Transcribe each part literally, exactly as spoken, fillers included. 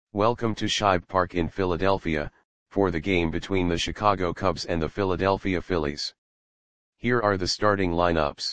Welcome to Shibe Park in Philadelphia, for the game between the Chicago Cubs and the Philadelphia Phillies. Here are the starting lineups.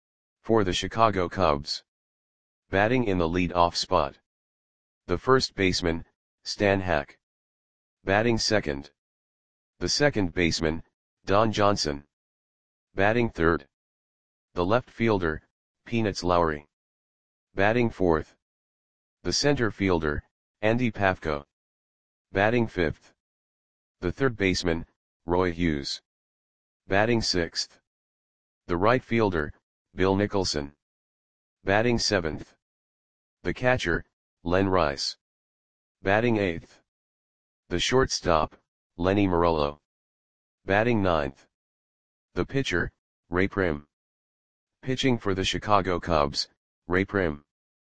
For the Chicago Cubs. Batting in the lead-off spot. The first baseman, Stan Hack. Batting second. The second baseman, Don Johnson. Batting third. The left fielder, Peanuts Lowry. Batting fourth. The center fielder, Andy Pafko. Batting fifth. The third baseman, Roy Hughes. Batting sixth. The right fielder, Bill Nicholson. Batting seventh. The catcher, Len Rice. Batting eighth. The shortstop, Lenny Morello. Batting ninth. The pitcher, Ray Prim. Pitching for the Chicago Cubs, Ray Prim.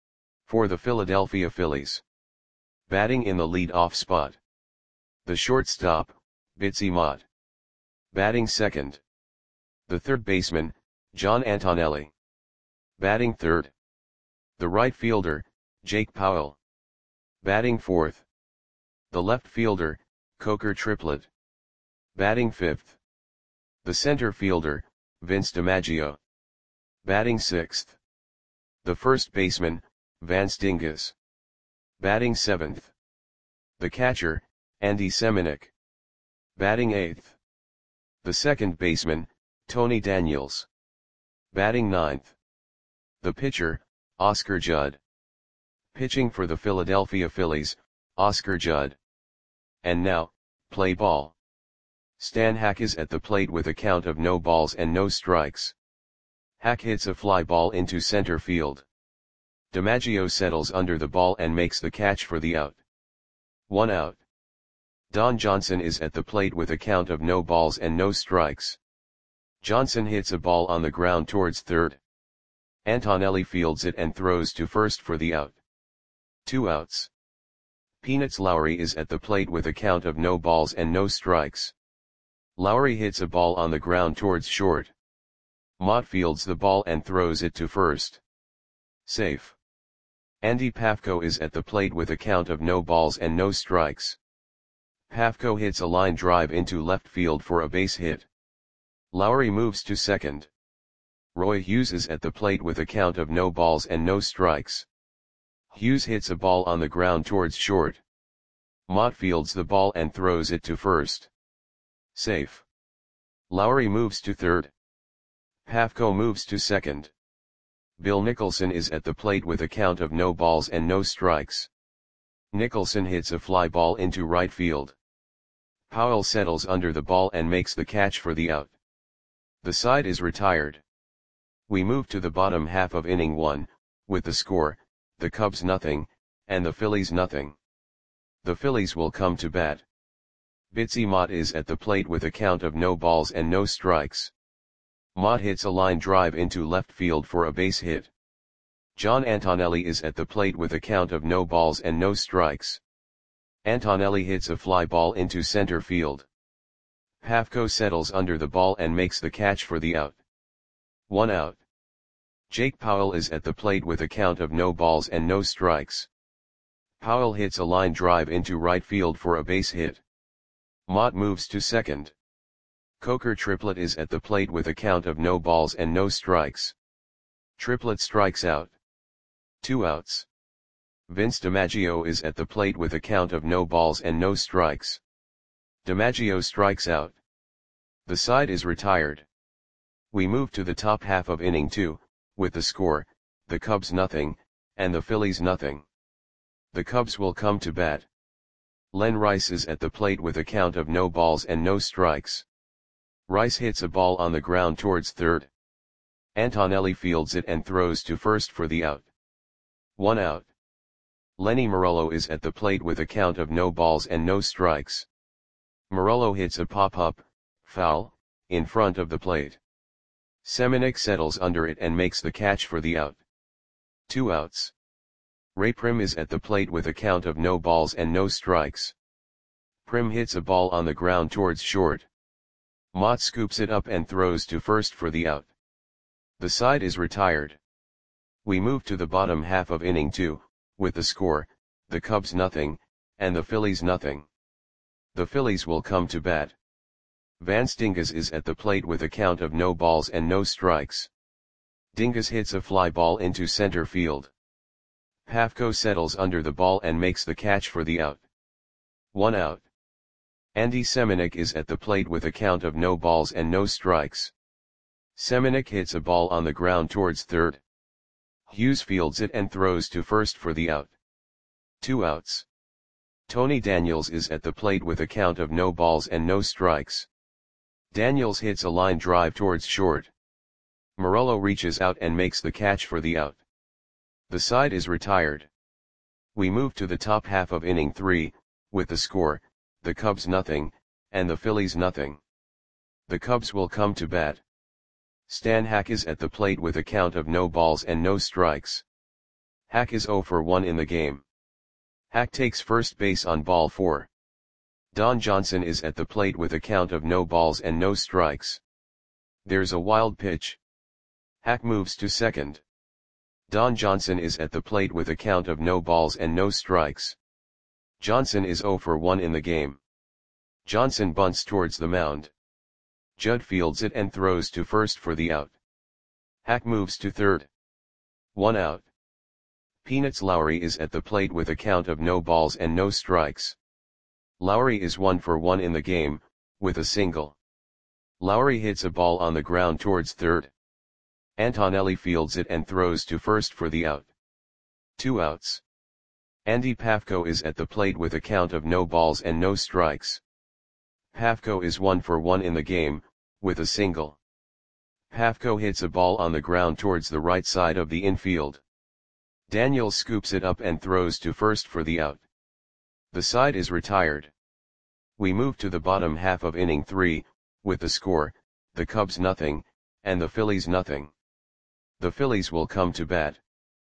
For the Philadelphia Phillies. Batting in the lead-off spot. The shortstop, Bitsy Mott. Batting second. The third baseman, John Antonelli. Batting third. The right fielder, Jake Powell. Batting fourth. The left fielder, Coker Triplett. Batting fifth. The center fielder, Vince DiMaggio. Batting sixth. The first baseman, Vance Dingus. Batting seventh. The catcher, Andy Semenuk. Batting eighth. The second baseman, Tony Daniels. Batting ninth. The pitcher, Oscar Judd. Pitching for the Philadelphia Phillies, Oscar Judd. And now, play ball. Stan Hack is at the plate with a count of no balls and no strikes. Hack hits a fly ball into center field. DiMaggio settles under the ball and makes the catch for the out. One out. Don Johnson is at the plate with a count of no balls and no strikes. Johnson hits a ball on the ground towards third. Antonelli fields it and throws to first for the out. Two outs. Peanuts Lowry is at the plate with a count of no balls and no strikes. Lowry hits a ball on the ground towards short. Mott fields the ball and throws it to first. Safe. Andy Pafko is at the plate with a count of no balls and no strikes. Pafko hits a line drive into left field for a base hit. Lowry moves to second. Roy Hughes is at the plate with a count of no balls and no strikes. Hughes hits a ball on the ground towards short. Mott fields the ball and throws it to first. Safe. Lowry moves to third. Pafko moves to second. Bill Nicholson is at the plate with a count of no balls and no strikes. Nicholson hits a fly ball into right field. Powell settles under the ball and makes the catch for the out. The side is retired. We move to the bottom half of inning one, with the score, the Cubs nothing, and the Phillies nothing. The Phillies will come to bat. Bitsy Mott is at the plate with a count of no balls and no strikes. Mott hits a line drive into left field for a base hit. John Antonelli is at the plate with a count of no balls and no strikes. Antonelli hits a fly ball into center field. Pafko settles under the ball and makes the catch for the out. One out. Jake Powell is at the plate with a count of no balls and no strikes. Powell hits a line drive into right field for a base hit. Mott moves to second. Coker Triplett is at the plate with a count of no balls and no strikes. Triplett strikes out. Two outs. Vince DiMaggio is at the plate with a count of no balls and no strikes. DiMaggio strikes out. The side is retired. We move to the top half of inning two, with the score, the Cubs nothing, and the Phillies nothing. The Cubs will come to bat. Len Rice is at the plate with a count of no balls and no strikes. Rice hits a ball on the ground towards third. Antonelli fields it and throws to first for the out. One out. Lenny Morello is at the plate with a count of no balls and no strikes. Morello hits a pop-up, foul, in front of the plate. Semenuk settles under it and makes the catch for the out. Two outs. Ray Prim is at the plate with a count of no balls and no strikes. Prim hits a ball on the ground towards short. Mott scoops it up and throws to first for the out. The side is retired. We move to the bottom half of inning two, with the score, the Cubs nothing, and the Phillies nothing. The Phillies will come to bat. Vance Dingus is at the plate with a count of no balls and no strikes. Dingus hits a fly ball into center field. Pafko settles under the ball and makes the catch for the out. One out. Andy Semenuk is at the plate with a count of no balls and no strikes. Semenuk hits a ball on the ground towards third. Hughes fields it and throws to first for the out. Two outs. Tony Daniels is at the plate with a count of no balls and no strikes. Daniels hits a line drive towards short. Morello reaches out and makes the catch for the out. The side is retired. We move to the top half of inning three, with the score, the Cubs nothing, and the Phillies nothing. The Cubs will come to bat. Stan Hack is at the plate with a count of no balls and no strikes. Hack is oh for one in the game. Hack takes first base on ball four. Don Johnson is at the plate with a count of no balls and no strikes. There's a wild pitch. Hack moves to second. Don Johnson is at the plate with a count of no balls and no strikes. Johnson is oh for one in the game. Johnson bunts towards the mound. Judd fields it and throws to first for the out. Hack moves to third. One out. Peanuts Lowry is at the plate with a count of no balls and no strikes. Lowry is one for one in the game, with a single. Lowry hits a ball on the ground towards third. Antonelli fields it and throws to first for the out. Two outs. Andy Pafko is at the plate with a count of no balls and no strikes. Pafko is one for one in the game, with a single. Pafko hits a ball on the ground towards the right side of the infield. Daniels scoops it up and throws to first for the out. The side is retired. We move to the bottom half of inning three, with the score, the Cubs nothing, and the Phillies nothing. The Phillies will come to bat.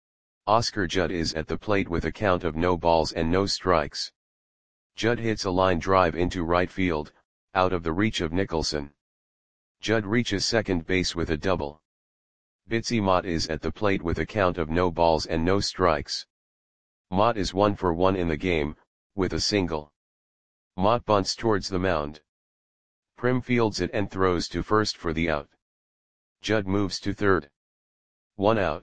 Oscar Judd is at the plate with a count of no balls and no strikes. Judd hits a line drive into right field, out of the reach of Nicholson. Judd reaches second base with a double. Bitsy Mott is at the plate with a count of no balls and no strikes. Mott is one for one in the game, with a single. Mott bunts towards the mound. Prim fields it and throws to first for the out. Judd moves to third. One out.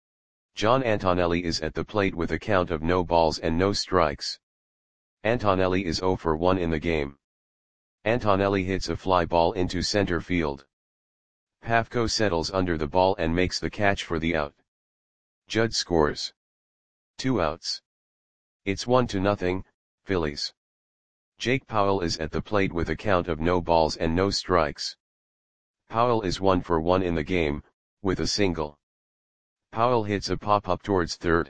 John Antonelli is at the plate with a count of no balls and no strikes. Antonelli is oh for one in the game. Antonelli hits a fly ball into center field. Pafko settles under the ball and makes the catch for the out. Judd scores. Two outs. It's one to nothing, Phillies. Jake Powell is at the plate with a count of no balls and no strikes. Powell is one for one in the game, with a single. Powell hits a pop-up towards third.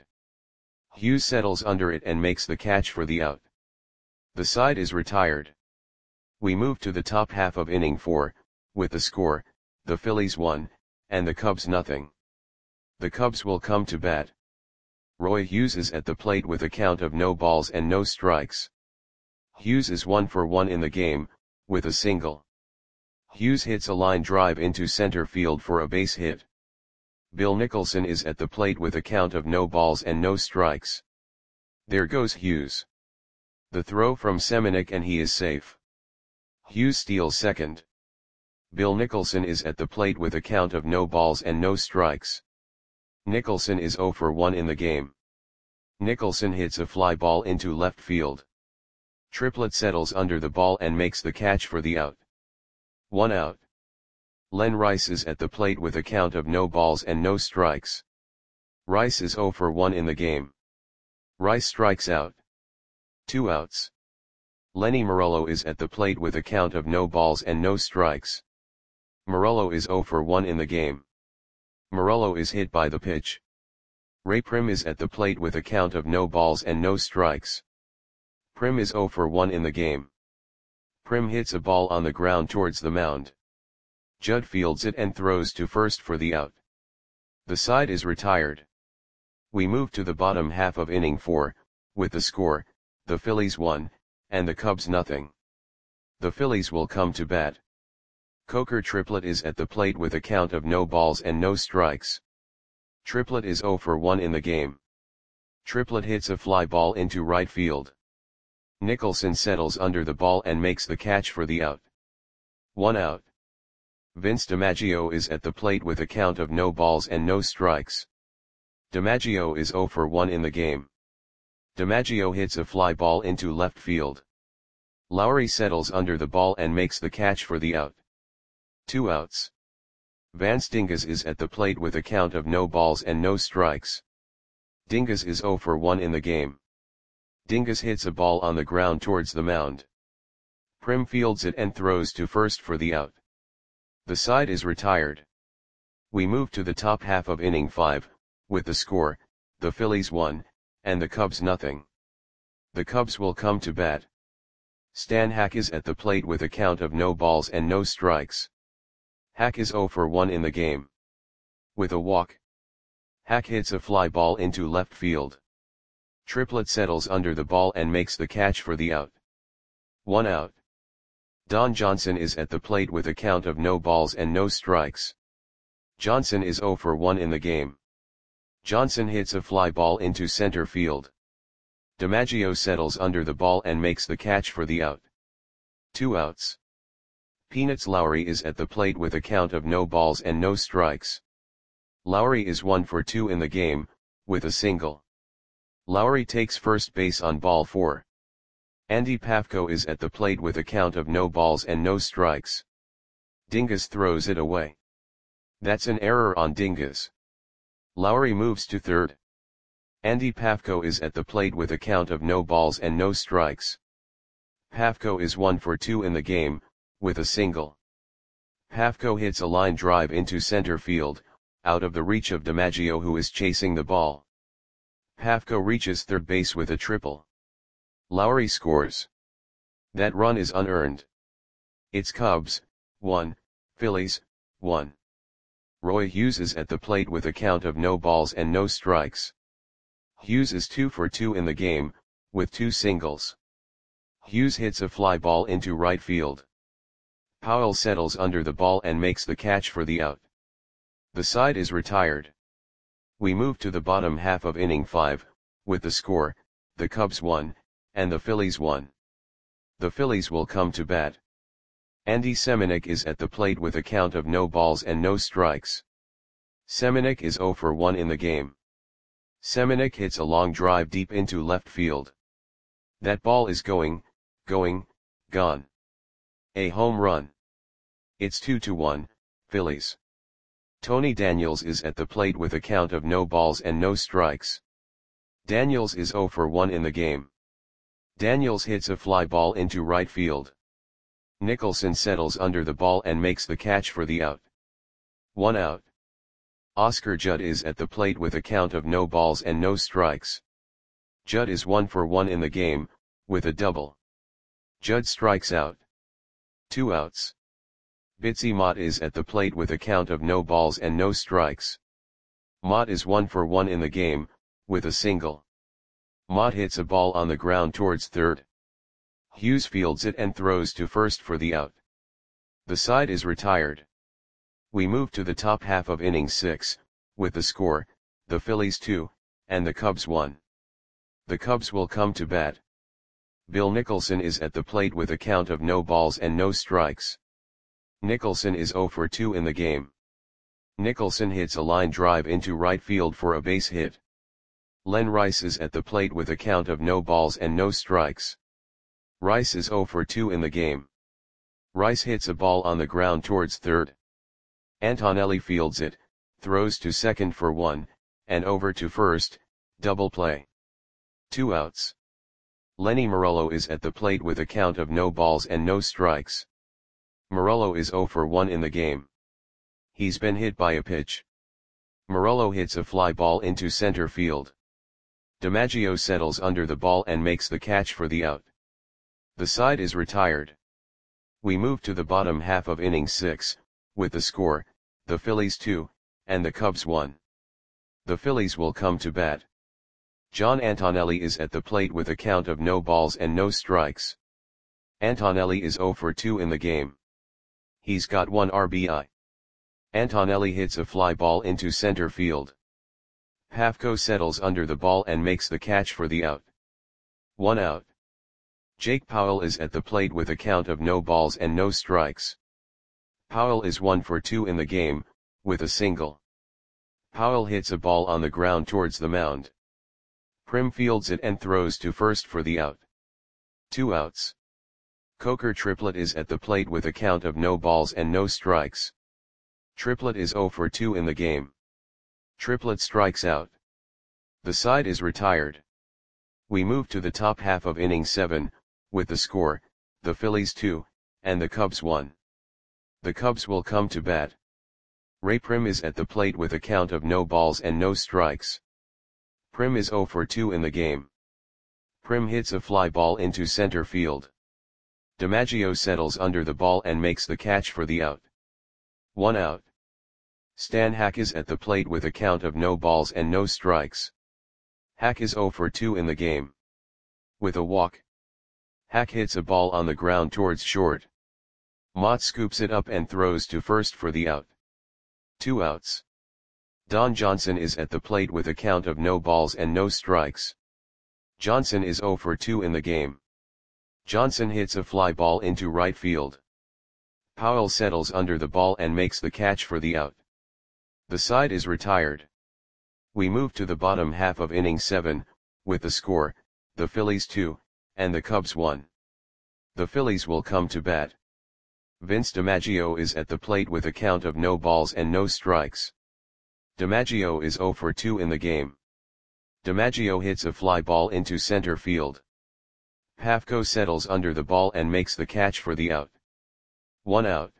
Hughes settles under it and makes the catch for the out. The side is retired. We move to the top half of inning four, with the score, the Phillies one, and the Cubs nothing. The Cubs will come to bat. Roy Hughes is at the plate with a count of no balls and no strikes. Hughes is one for one in the game, with a single. Hughes hits a line drive into center field for a base hit. Bill Nicholson is at the plate with a count of no balls and no strikes. There goes Hughes. The throw from Semenuk and he is safe. Hughes steals second. Bill Nicholson is at the plate with a count of no balls and no strikes. Nicholson is oh for one in the game. Nicholson hits a fly ball into left field. Triplett settles under the ball and makes the catch for the out. One out. Len Rice is at the plate with a count of no balls and no strikes. Rice is oh for one in the game. Rice strikes out. Two outs. Lenny Morello is at the plate with a count of no balls and no strikes. Morello is oh for one in the game. Morello is hit by the pitch. Ray Prim is at the plate with a count of no balls and no strikes. Prim is oh for one in the game. Prim hits a ball on the ground towards the mound. Judd fields it and throws to first for the out. The side is retired. We move to the bottom half of inning four, with the score, the Phillies one, and the Cubs nothing. The Phillies will come to bat. Coker Triplett is at the plate with a count of no balls and no strikes. Triplett is oh for one in the game. Triplett hits a fly ball into right field. Nicholson settles under the ball and makes the catch for the out. One out. Vince DiMaggio is at the plate with a count of no balls and no strikes. DiMaggio is zero for one in the game. DiMaggio hits a fly ball into left field. Lowry settles under the ball and makes the catch for the out. Two outs. Vance Dingus is at the plate with a count of no balls and no strikes. Dingus is zero for one in the game. Dingus hits a ball on the ground towards the mound. Prim fields it and throws to first for the out. The side is retired. We move to the top half of inning five, with the score, the Phillies one, and the Cubs nothing. The Cubs will come to bat. Stan Hack is at the plate with a count of no balls and no strikes. Hack is zero for one in the game. With a walk, Hack hits a fly ball into left field. Triplett settles under the ball and makes the catch for the out. One out. Don Johnson is at the plate with a count of no balls and no strikes. Johnson is zero for one in the game. Johnson hits a fly ball into center field. DiMaggio settles under the ball and makes the catch for the out. Two outs. Peanuts Lowry is at the plate with a count of no balls and no strikes. Lowry is one for two in the game, with a single. Lowry takes first base on ball four. Andy Pafko is at the plate with a count of no balls and no strikes. Dingus throws it away. That's an error on Dingus. Lowry moves to third. Andy Pafko is at the plate with a count of no balls and no strikes. Pafko is one for two in the game, with a single. Pafko hits a line drive into center field, out of the reach of DiMaggio who is chasing the ball. Pafko reaches third base with a triple. Lowry scores. That run is unearned. It's Cubs, one, Phillies, one. Roy Hughes is at the plate with a count of no balls and no strikes. Hughes is two for two in the game, with two singles. Hughes hits a fly ball into right field. Powell settles under the ball and makes the catch for the out. The side is retired. We move to the bottom half of inning five, with the score, the Cubs one, and the Phillies one. The Phillies will come to bat. Andy Seminick is at the plate with a count of no balls and no strikes. Seminick is zero for one in the game. Seminick hits a long drive deep into left field. That ball is going, going, gone. A home run. It's two to one, Phillies. Tony Daniels is at the plate with a count of no balls and no strikes. Daniels is zero for one in the game. Daniels hits a fly ball into right field. Nicholson settles under the ball and makes the catch for the out. One out. Oscar Judd is at the plate with a count of no balls and no strikes. Judd is one for one in the game, with a double. Judd strikes out. Two outs. Bitsy Mott is at the plate with a count of no balls and no strikes. Mott is one for one in the game, with a single. Mott hits a ball on the ground towards third. Hughes fields it and throws to first for the out. The side is retired. We move to the top half of inning six, with the score, the Phillies two, and the Cubs one. The Cubs will come to bat. Bill Nicholson is at the plate with a count of no balls and no strikes. Nicholson is zero for two in the game. Nicholson hits a line drive into right field for a base hit. Len Rice is at the plate with a count of no balls and no strikes. Rice is zero for two in the game. Rice hits a ball on the ground towards third. Antonelli fields it, throws to second for one, and over to first, double play. Two outs. Lenny Morello is at the plate with a count of no balls and no strikes. Morello is zero for one in the game. He's been hit by a pitch. Morello hits a fly ball into center field. DiMaggio settles under the ball and makes the catch for the out. The side is retired. We move to the bottom half of inning six, with the score, the Phillies two, and the Cubs one. The Phillies will come to bat. John Antonelli is at the plate with a count of no balls and no strikes. Antonelli is zero for two in the game. He's got one R B I. Antonelli hits a fly ball into center field. Pafko settles under the ball and makes the catch for the out. One out. Jake Powell is at the plate with a count of no balls and no strikes. Powell is one for two in the game, with a single. Powell hits a ball on the ground towards the mound. Prim fields it and throws to first for the out. Two outs. Coker Triplett is at the plate with a count of no balls and no strikes. Triplett is zero for two in the game. Triplett strikes out. The side is retired. We move to the top half of inning seven, with the score, the Phillies two, and the Cubs one. The Cubs will come to bat. Ray Prim is at the plate with a count of no balls and no strikes. Prim is zero for two in the game. Prim hits a fly ball into center field. DiMaggio settles under the ball and makes the catch for the out. One out. Stan Hack is at the plate with a count of no balls and no strikes. Hack is zero for two in the game. With a walk. Hack hits a ball on the ground towards short. Mott scoops it up and throws to first for the out. Two outs. Don Johnson is at the plate with a count of no balls and no strikes. Johnson is zero for two in the game. Johnson hits a fly ball into right field. Powell settles under the ball and makes the catch for the out. The side is retired. We move to the bottom half of inning seven, with the score, the Phillies two, and the Cubs one. The Phillies will come to bat. Vince DiMaggio is at the plate with a count of no balls and no strikes. DiMaggio is zero for two in the game. DiMaggio hits a fly ball into center field. Pafko settles under the ball and makes the catch for the out. One out.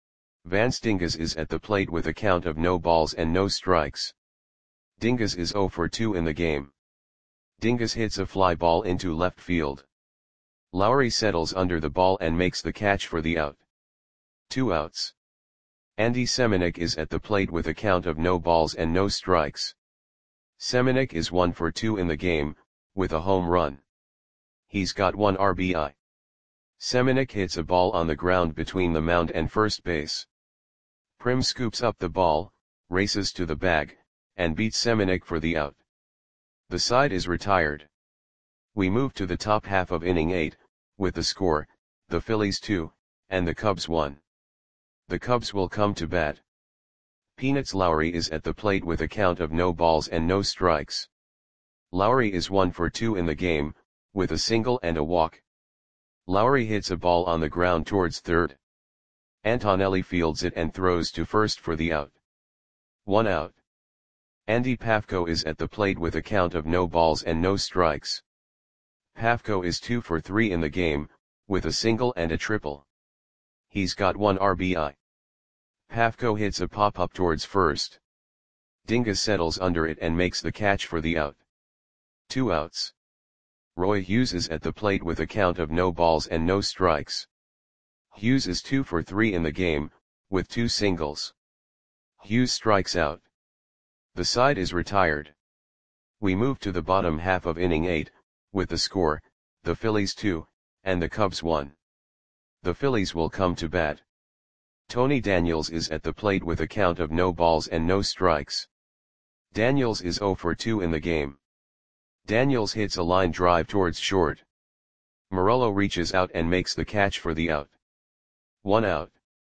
Vance Dingus is at the plate with a count of no balls and no strikes. Dingus is zero for two in the game. Dingus hits a fly ball into left field. Lowry settles under the ball and makes the catch for the out. Two outs. Andy Semenuk is at the plate with a count of no balls and no strikes. Semenuk is one for two in the game, with a home run. He's got one R B I. Semenuk hits a ball on the ground between the mound and first base. Prim scoops up the ball, races to the bag, and beats Semenuk for the out. The side is retired. We move to the top half of inning eight, with the score, the Phillies two, and the Cubs one. The Cubs will come to bat. Peanuts Lowry is at the plate with a count of no balls and no strikes. Lowry is one for two in the game, with a single and a walk. Lowry hits a ball on the ground towards third. Antonelli fields it and throws to first for the out. One out. Andy Pafko is at the plate with a count of no balls and no strikes. Pafko is two for three in the game, with a single and a triple. He's got one R B I. Pafko hits a pop-up towards first. Dingus settles under it and makes the catch for the out. Two outs. Roy Hughes is at the plate with a count of no balls and no strikes. Hughes is two for three in the game, with two singles. Hughes strikes out. The side is retired. We move to the bottom half of inning eight, with the score, the Phillies two, and the Cubs one. The Phillies will come to bat. Tony Daniels is at the plate with a count of no balls and no strikes. Daniels is zero for two in the game. Daniels hits a line drive towards short. Morello reaches out and makes the catch for the out. One out.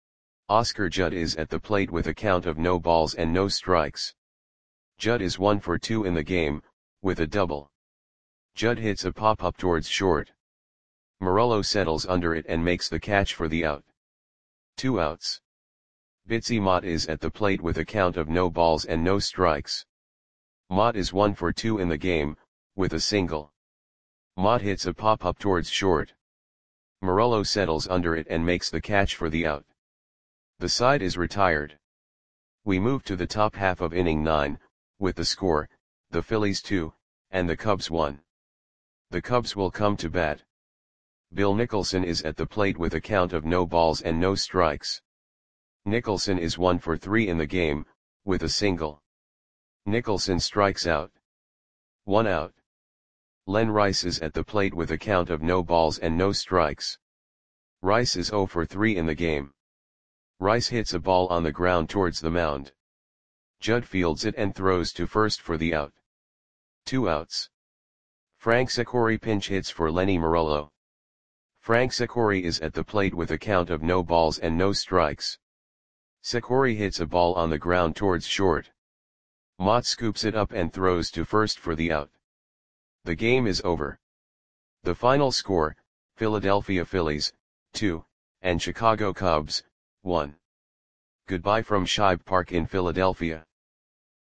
Oscar Judd is at the plate with a count of no balls and no strikes. Judd is one for two in the game, with a double. Judd hits a pop-up towards short. Morello settles under it and makes the catch for the out. Two outs. Bitsy Mott is at the plate with a count of no balls and no strikes. Mott is one for two in the game, with a single. Mott hits a pop-up towards short. Morello settles under it and makes the catch for the out. The side is retired. We move to the top half of inning nine, with the score, the Phillies two, and the Cubs one. The Cubs will come to bat. Bill Nicholson is at the plate with a count of no balls and no strikes. Nicholson is one for three in the game, with a single. Nicholson strikes out. One out. Len Rice is at the plate with a count of no balls and no strikes. Rice is zero for three in the game. Rice hits a ball on the ground towards the mound. Judd fields it and throws to first for the out. Two outs. Frank Secori pinch hits for Lenny Morello. Frank Secori is at the plate with a count of no balls and no strikes. Secori hits a ball on the ground towards short. Mott scoops it up and throws to first for the out. The game is over. The final score, Philadelphia Phillies, two, and Chicago Cubs, one. Goodbye from Shibe Park in Philadelphia.